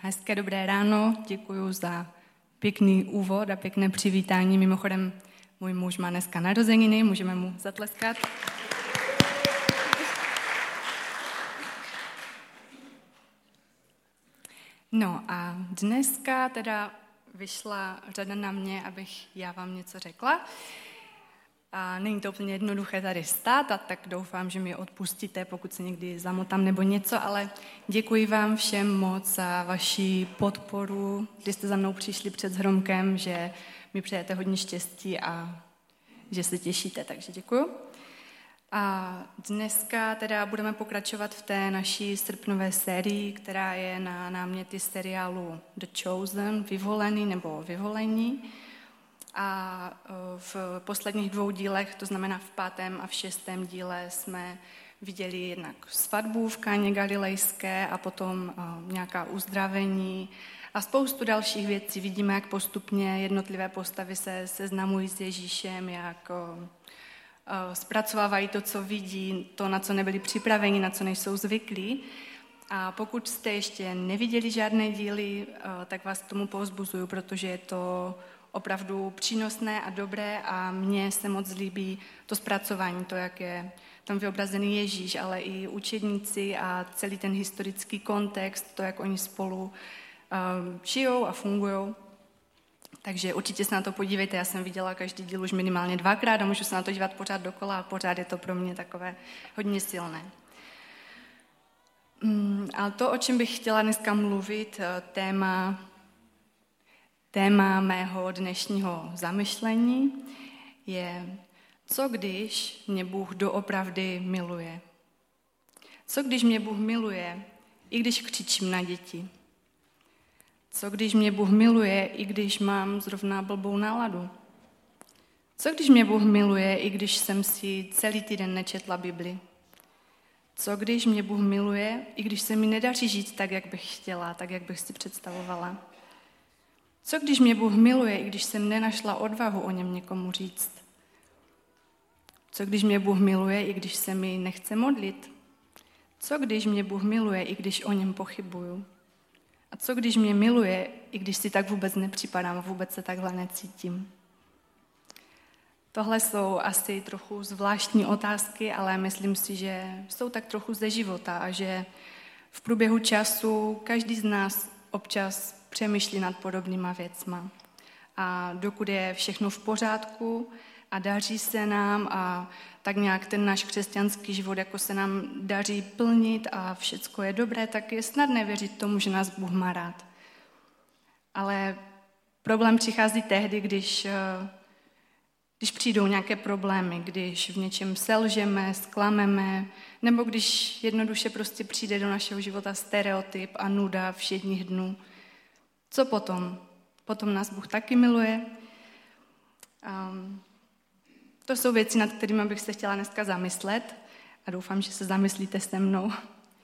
Hezké dobré ráno, děkuji za pěkný úvod a pěkné přivítání. Mimochodem, můj muž má dneska narozeniny, můžeme mu zatleskat. No a dneska teda vyšla řada na mě, abych já vám něco řekla. A není to úplně jednoduché tady stát, a tak doufám, že mi odpustíte, pokud se někdy zamotám nebo něco, ale děkuji vám všem moc za vaši podporu, když jste za mnou přišli před Zhromkem, že mi přejete hodně štěstí a že se těšíte, takže děkuju. A dneska teda budeme pokračovat v té naší srpnové sérii, která je na náměty seriálu The Chosen, Vyvolený nebo Vyvolení. A v posledních 2 dílech, to znamená v 5. a v 6. díle, jsme viděli jednak svatbu v Káně Galilejské a potom nějaká uzdravení a spoustu dalších věcí. Vidíme, jak postupně jednotlivé postavy se seznamují s Ježíšem, jak zpracovávají to, co vidí, to, na co nebyli připraveni, na co nejsou zvyklí. A pokud jste ještě neviděli žádné díly, tak vás k tomu povzbuzuju, protože je to opravdu přínosné a dobré a mně se moc líbí to zpracování, to, jak je tam vyobrazený Ježíš, ale i učedníci a celý ten historický kontext, to, jak oni spolu žijou a fungujou. Takže určitě se na to podívejte, já jsem viděla každý díl už minimálně 2krát a můžu se na to dívat pořád dokola a pořád je to pro mě takové hodně silné. Ale to, o čem bych chtěla dneska mluvit, téma mého dnešního zamyšlení je, co když mě Bůh doopravdy miluje? Co když mě Bůh miluje, i když křičím na děti? Co když mě Bůh miluje, i když mám zrovna blbou náladu? Co když mě Bůh miluje, i když jsem si celý týden nečetla Bibli? Co když mě Bůh miluje, i když se mi nedaří žít tak, jak bych chtěla, tak, jak bych si představovala? Co když mě Bůh miluje, i když jsem nenašla odvahu o něm někomu říct? Co když mě Bůh miluje, i když se mi nechce modlit? Co když mě Bůh miluje, i když o něm pochybuju? A co když mě miluje, i když si tak vůbec nepřipadám, vůbec se takhle necítím? Tohle jsou asi trochu zvláštní otázky, ale myslím si, že jsou tak trochu ze života a že v průběhu času každý z nás občas přemýšlí nad podobnýma věcma. A dokud je všechno v pořádku a daří se nám a tak nějak ten náš křesťanský život jako se nám daří plnit a všecko je dobré, tak je snadné věřit tomu, že nás Bůh má rád. Ale problém přichází tehdy, když přijdou nějaké problémy, když v něčem selžeme, zklameme, nebo když jednoduše prostě přijde do našeho života stereotyp a nuda všedních dnů. Co potom? Potom nás Bůh taky miluje. To jsou věci, nad kterými bych se chtěla dneska zamyslet a doufám, že se zamyslíte se mnou.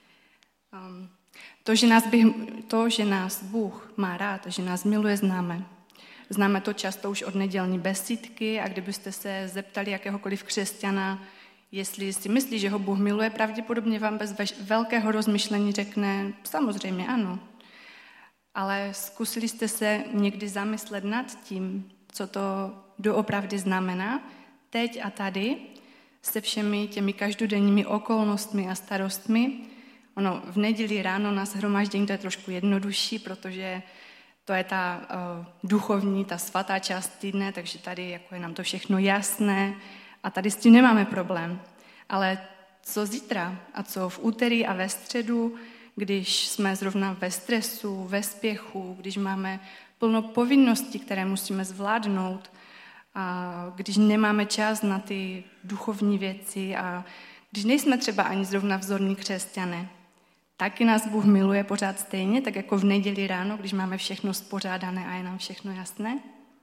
To, že nás Bůh má rád, že nás miluje, známe. Známe to často už od nedělní besídky a kdybyste se zeptali jakéhokoliv křesťana, jestli si myslí, že ho Bůh miluje, pravděpodobně vám bez velkého rozmyšlení řekne, samozřejmě ano. Ale zkusili jste se někdy zamyslet nad tím, co to doopravdy znamená, teď a tady, se všemi těmi každodenními okolnostmi a starostmi. Ono v neděli ráno na shromáždění to je trošku jednodušší, protože to je ta duchovní, ta svatá část týdne, takže tady jako je nám to všechno jasné a tady s tím nemáme problém. Ale co zítra a co v úterý a ve středu, když jsme zrovna ve stresu, ve spěchu, když máme plno povinností, které musíme zvládnout, a když nemáme čas na ty duchovní věci a když nejsme třeba ani zrovna vzorní křesťané, taky nás Bůh miluje pořád stejně, tak jako v neděli ráno, když máme všechno spořádané a je nám všechno jasné.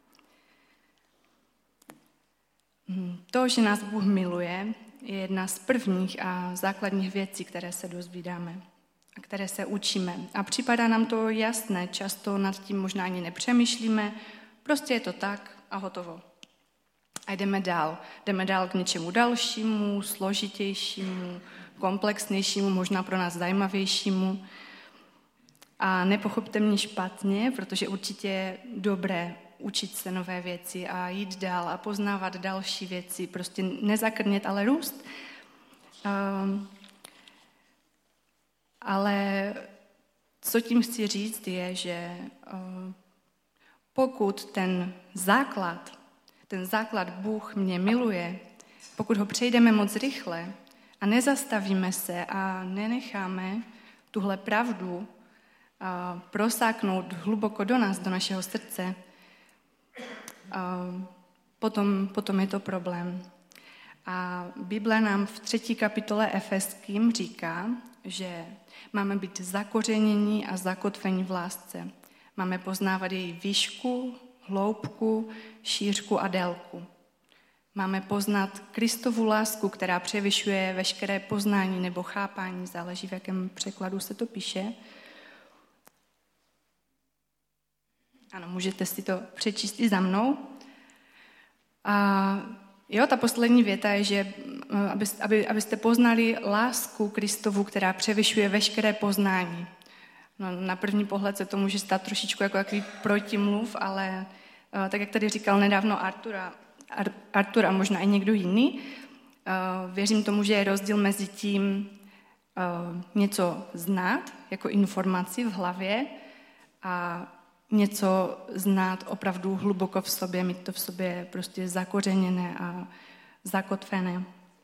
To, že nás Bůh miluje, je jedna z prvních a základních věcí, které se dozvídáme a které se učíme. A připadá nám to jasné, často nad tím možná ani nepřemýšlíme, prostě je to tak a hotovo. A jdeme dál. Jdeme dál k něčemu dalšímu, složitějšímu, komplexnějšímu, možná pro nás zajímavějšímu. A nepochopte mě špatně, protože určitě je dobré učit se nové věci a jít dál a poznávat další věci. Prostě nezakrnět, ale růst. Ale co tím chci říct je, že pokud ten základ Bůh mě miluje, pokud ho přejdeme moc rychle a nezastavíme se a nenecháme tuhle pravdu prosáknout hluboko do nás, do našeho srdce, potom je to problém. A Bible nám v 3. kapitole Efeským říká, že máme být zakořenění a zakotvení v lásce. Máme poznávat její výšku, hloubku, šířku a délku. Máme poznat Kristovu lásku, která převyšuje veškeré poznání nebo chápání, záleží, v jakém překladu se to píše. Ano, můžete si to přečíst i za mnou. A ta poslední věta je, že abyste poznali lásku Kristovu, která převyšuje veškeré poznání. No, na první pohled se to může stát trošičku jako takový protimluv, ale tak, jak tady říkal nedávno Artur a možná i někdo jiný, věřím tomu, že je rozdíl mezi tím něco znát jako informaci v hlavě a něco znát opravdu hluboko v sobě, mít to v sobě prostě zakořeněné a zakotvené.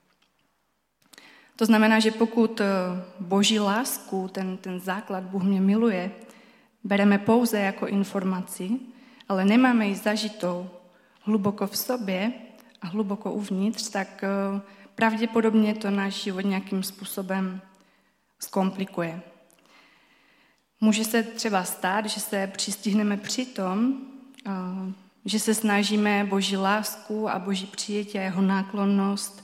To znamená, že pokud Boží lásku, ten základ Bůh mě miluje, bereme pouze jako informaci, ale nemáme ji zažitou hluboko v sobě a hluboko uvnitř, tak pravděpodobně to náš život nějakým způsobem zkomplikuje. Může se třeba stát, že se přistihneme při tom, že se snažíme Boží lásku a Boží přijetí a jeho náklonnost,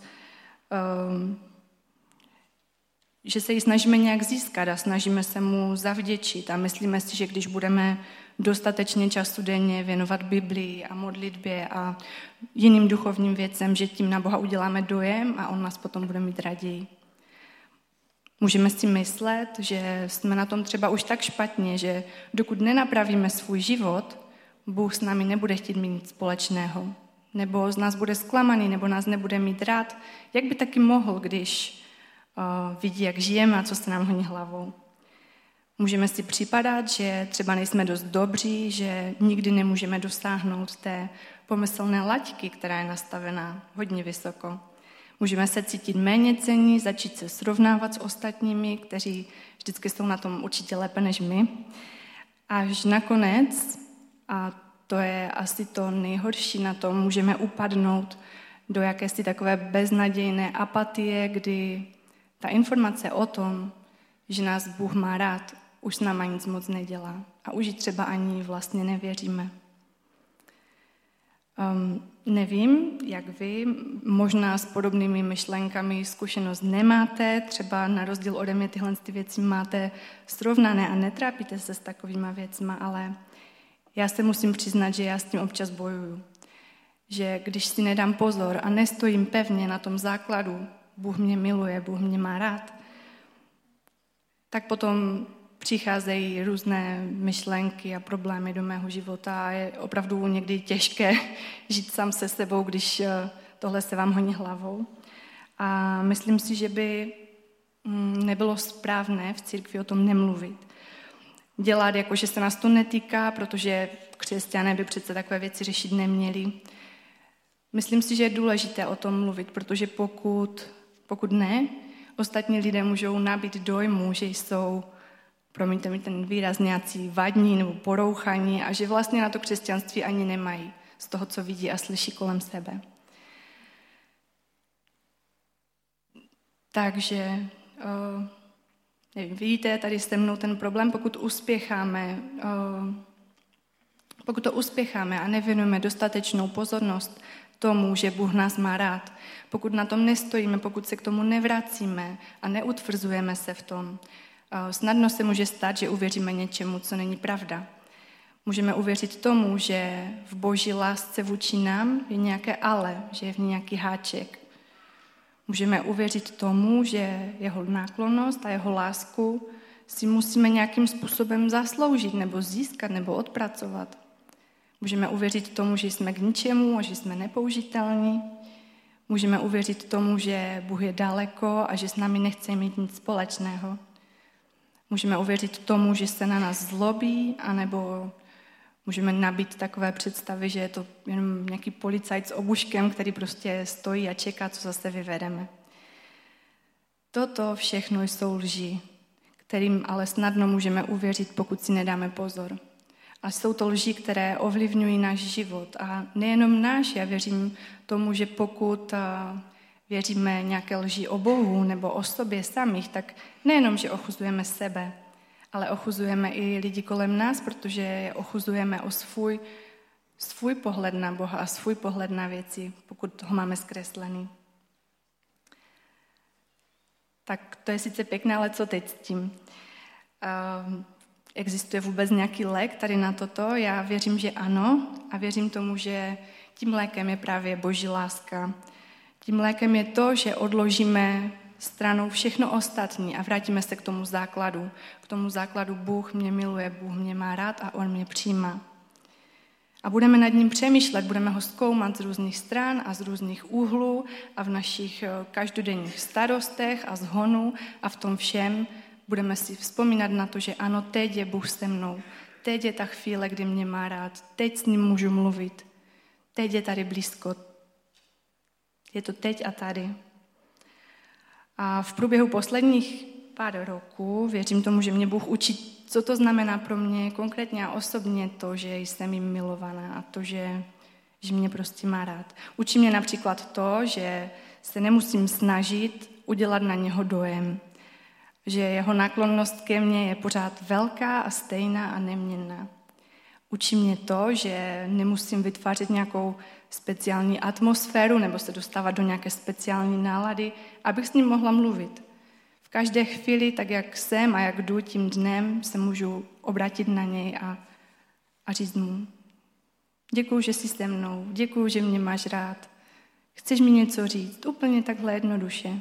že se ji snažíme nějak získat a snažíme se mu zavděčit a myslíme si, že když budeme dostatečně času denně věnovat Biblii a modlitbě a jiným duchovním věcem, že tím na Boha uděláme dojem a on nás potom bude mít raději. Můžeme si myslet, že jsme na tom třeba už tak špatně, že dokud nenapravíme svůj život, Bůh s námi nebude chtít mít nic společného. Nebo z nás bude zklamaný, nebo nás nebude mít rád. Jak by taky mohl, když vidí, jak žijeme a co se nám honí hlavou. Můžeme si připadat, že třeba nejsme dost dobří, že nikdy nemůžeme dosáhnout té pomyslné laťky, která je nastavená hodně vysoko. Můžeme se cítit méněcenní, začít se srovnávat s ostatními, kteří vždycky jsou na tom určitě lépe než my. Až nakonec, a to je asi to nejhorší na tom, můžeme upadnout do jakési takové beznadějné apatie, kdy ta informace o tom, že nás Bůh má rád, už s náma nic moc nedělá. A už ji třeba ani vlastně nevěříme. Nevím, jak vy, možná s podobnými myšlenkami zkušenost nemáte, třeba na rozdíl ode mě tyhle věci máte srovnané a netrápíte se s takovýma věcma, ale já se musím přiznat, že já s tím občas bojuju. Že když si nedám pozor a nestojím pevně na tom základu, Bůh mě miluje, Bůh mě má rád, tak potom přicházejí různé myšlenky a problémy do mého života a je opravdu někdy těžké žít sám se sebou, když tohle se vám honí hlavou. A myslím si, že by nebylo správné v církvi o tom nemluvit. Dělat jako, že se nás to netýká, protože křesťané by přece takové věci řešit neměli. Myslím si, že je důležité o tom mluvit, protože pokud ne, ostatní lidé můžou nabít dojmu, že jsou, promiňte mi ten výraz, nějací vadní nebo porouchaní a že vlastně na to křesťanství ani nemají z toho, co vidí a slyší kolem sebe. Takže nevím, vidíte tady se mnou ten problém, pokud to uspěcháme a nevěnujeme dostatečnou pozornost tomu, že Bůh nás má rád, pokud na tom nestojíme, pokud se k tomu nevracíme a neutvrzujeme se v tom, snadno se může stát, že uvěříme něčemu, co není pravda. Můžeme uvěřit tomu, že v Boží lásce vůči nám je nějaké ale, že je v ní nějaký háček. Můžeme uvěřit tomu, že jeho náklonnost a jeho lásku si musíme nějakým způsobem zasloužit nebo získat nebo odpracovat. Můžeme uvěřit tomu, že jsme k ničemu a že jsme nepoužitelní. Můžeme uvěřit tomu, že Bůh je daleko a že s námi nechce mít nic společného. Můžeme uvěřit tomu, že se na nás zlobí, anebo můžeme nabít takové představy, že je to jenom nějaký policajt s obuškem, který prostě stojí a čeká, co zase vyvedeme. Toto všechno jsou lži, kterým ale snadno můžeme uvěřit, pokud si nedáme pozor. A jsou to lži, které ovlivňují náš život. A nejenom náš, já věřím tomu, že pokud věříme nějaké lži o Bohu nebo o sobě samých, tak nejenom, že ochuzujeme sebe, ale ochuzujeme i lidi kolem nás, protože je ochuzujeme o svůj pohled na Boha a svůj pohled na věci, pokud ho máme zkreslený. Tak to je sice pěkné, ale co teď s tím? Existuje vůbec nějaký lék tady na toto? Já věřím, že ano a věřím tomu, že tím lékem je právě Boží láska. Tím lékem je to, že odložíme stranou všechno ostatní a vrátíme se k tomu základu. K tomu základu Bůh mě miluje, Bůh mě má rád a On mě přijímá. A budeme nad ním přemýšlet, budeme ho zkoumat z různých stran a z různých úhlů a v našich každodenních starostech a zhonu a v tom všem budeme si vzpomínat na to, že ano, teď je Bůh se mnou. Teď je ta chvíle, kdy mě má rád. Teď s ním můžu mluvit. Teď je tady blízko. Je to teď a tady. A v průběhu posledních pár roků věřím tomu, že mě Bůh učí, co to znamená pro mě konkrétně a osobně to, že jsem jim milovaná a to, že mě prostě má rád. Učí mě například to, že se nemusím snažit udělat na něho dojem. Že jeho náklonnost ke mně je pořád velká a stejná a neměnná. Učí mě to, že nemusím vytvářet nějakou speciální atmosféru nebo se dostávat do nějaké speciální nálady, abych s ním mohla mluvit. V každé chvíli, tak jak jsem a jak jdu tím dnem, se můžu obrátit na něj a říct mu: děkuju, že jsi se mnou, děkuju, že mě máš rád. Chceš mi něco říct? Úplně takhle jednoduše.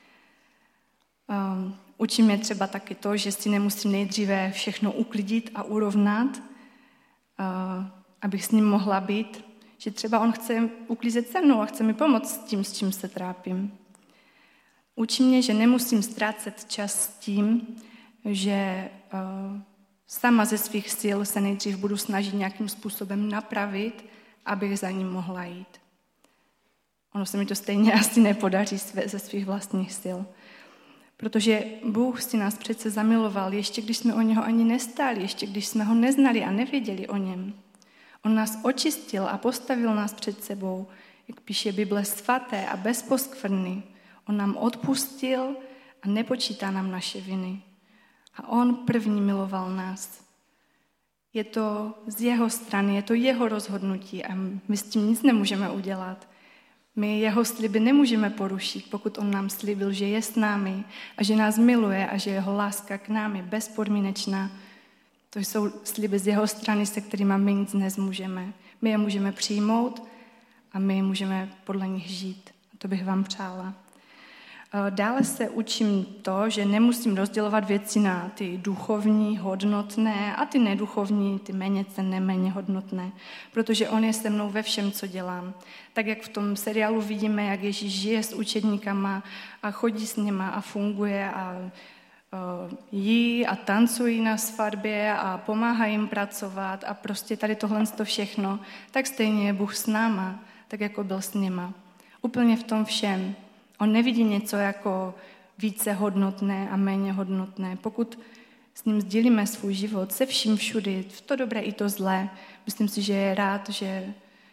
Učí mě třeba taky to, že si nemusím nejdříve všechno uklidit a urovnat, abych s ním mohla být, že třeba on chce uklízet se mnou a chce mi pomoct s tím, s čím se trápím. Učí mě, že nemusím ztrácet čas s tím, že sama ze svých sil se nejdřív budu snažit nějakým způsobem napravit, abych za ním mohla jít. Ono se mi to stejně asi nepodaří ze svých vlastních sil. Protože Bůh si nás přece zamiloval, ještě když jsme o něho ani nestáli, ještě když jsme ho neznali a nevěděli o něm. On nás očistil a postavil nás před sebou, jak píše Bible, svaté a bezposkvrny. On nám odpustil a nepočítá nám naše viny. A on první miloval nás. Je to z jeho strany, je to jeho rozhodnutí a my s tím nic nemůžeme udělat. My jeho sliby nemůžeme porušit, pokud on nám slíbil, že je s námi a že nás miluje a že jeho láska k nám je bezpodmínečná. To jsou sliby z jeho strany, se kterými my nic nezmůžeme. My je můžeme přijmout a my můžeme podle nich žít. A to bych vám přála. Dále se učím to, že nemusím rozdělovat věci na ty duchovní, hodnotné a ty neduchovní, ty méně cenné, méně hodnotné, protože on je se mnou ve všem, co dělám. Tak jak v tom seriálu vidíme, jak Ježíš žije s učedníkama a chodí s nima a funguje a jí a tancují na svatbě a pomáhá jim pracovat a prostě tady tohle všechno, tak stejně je Bůh s náma, tak jako byl s nima. Úplně v tom všem. On nevidí něco jako více hodnotné a méně hodnotné. Pokud s ním sdílíme svůj život se vším všudy, v to dobré i to zlé, myslím si, že je rád, že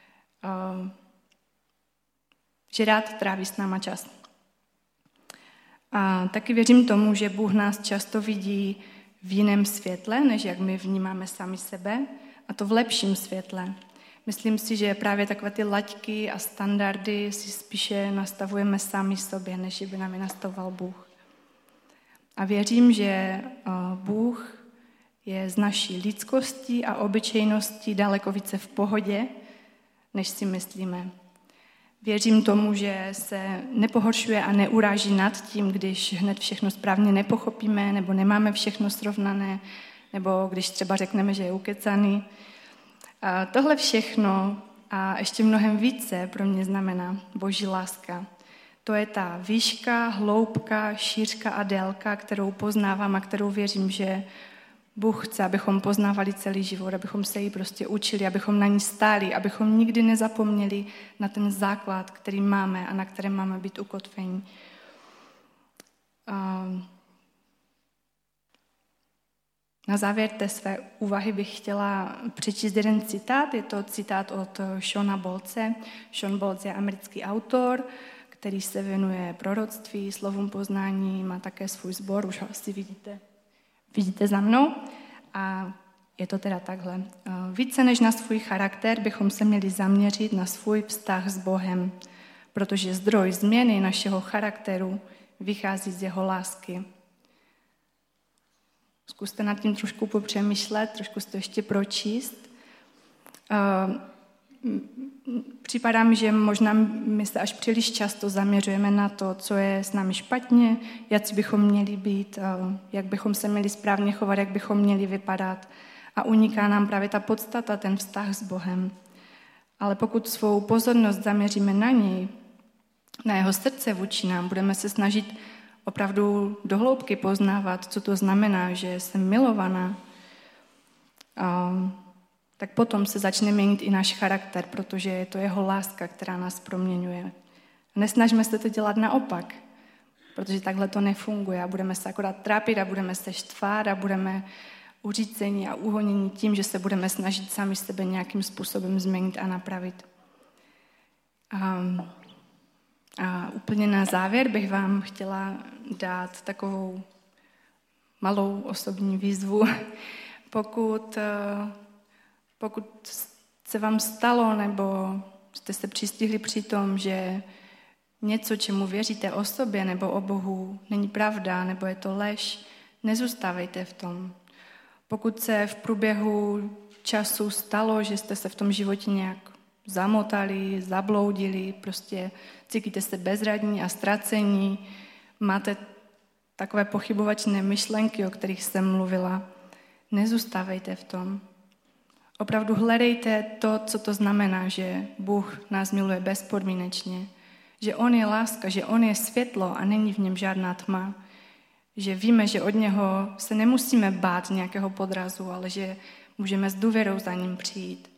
rád tráví s náma čas. A taky věřím tomu, že Bůh nás často vidí v jiném světle, než jak my vnímáme sami sebe, a to v lepším světle. Myslím si, že právě takové ty laťky a standardy si spíše nastavujeme sami sobě, než by nám je nastavoval Bůh. A věřím, že Bůh je z naší lidskostí a obyčejností daleko více v pohodě, než si myslíme. Věřím tomu, že se nepohoršuje a neuráží nad tím, když hned všechno správně nepochopíme, nebo nemáme všechno srovnané, nebo když třeba řekneme, že je ukecaný. A tohle všechno a ještě mnohem více pro mě znamená Boží láska. To je ta výška, hloubka, šířka a délka, kterou poznávám a kterou věřím, že Bůh chce, abychom poznávali celý život, abychom se jí prostě učili, abychom na ní stáli, abychom nikdy nezapomněli na ten základ, který máme a na kterém máme být ukotveni. Na závěr té své úvahy bych chtěla přečíst jeden citát. Je to citát od Shona Boltze. Sean Boltz je americký autor, který se věnuje proroctví, slovům poznání, má také svůj sbor, už ho asi vidíte za mnou. A je to teda takhle. Více než na svůj charakter bychom se měli zaměřit na svůj vztah s Bohem, protože zdroj změny našeho charakteru vychází z jeho lásky. Zkuste nad tím trošku popřemýšlet, trošku si to ještě pročíst. Připadá mi, že možná my se až příliš často zaměřujeme na to, co je s námi špatně, jak bychom měli být, jak bychom se měli správně chovat, jak bychom měli vypadat. A uniká nám právě ta podstata, ten vztah s Bohem. Ale pokud svou pozornost zaměříme na něj, na jeho srdce vůči nám, budeme se snažit opravdu do hloubky poznávat, co to znamená, že jsem milovaná, tak potom se začne měnit i náš charakter, protože je to jeho láska, která nás proměňuje. Nesnažme se to dělat naopak, protože takhle to nefunguje a budeme se akorát trápit a budeme se štvat a budeme uřícení a uhonění tím, že se budeme snažit sami sebe nějakým způsobem změnit a napravit. A úplně na závěr bych vám chtěla dát takovou malou osobní výzvu. Pokud se vám stalo, nebo jste se přistihli při tom, že něco, čemu věříte o sobě nebo o Bohu, není pravda, nebo je to lež, nezůstávejte v tom. Pokud se v průběhu času stalo, že jste se v tom životě nějak zamotali, zabloudili, prostě cítíte se bezradní a ztracení, máte takové pochybovačné myšlenky, o kterých jsem mluvila, nezůstávejte v tom. Opravdu hledejte to, co to znamená, že Bůh nás miluje bezpodmínečně, že On je láska, že On je světlo a není v něm žádná tma, že víme, že od něho se nemusíme bát nějakého podrazu, ale že můžeme s důvěrou za ním přijít.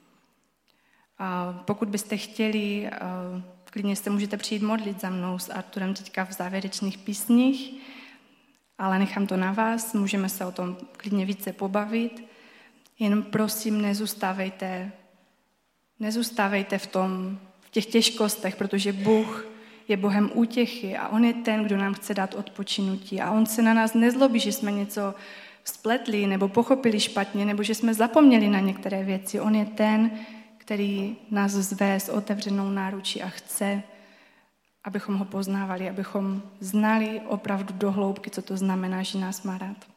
A pokud byste chtěli, klidně se můžete přijít modlit za mnou s Arturem teďka v závěrečných písních, ale nechám to na vás, můžeme se o tom klidně více pobavit. Jen prosím, nezůstávejte v těch těžkostech, protože Bůh je Bohem útěchy a On je ten, kdo nám chce dát odpočinutí. A On se na nás nezlobí, že jsme něco spletli nebo pochopili špatně, nebo že jsme zapomněli na některé věci. On je ten, který nás zve s otevřenou náručí a chce, abychom ho poznávali, abychom znali opravdu do hloubky, co to znamená, že nás má rád.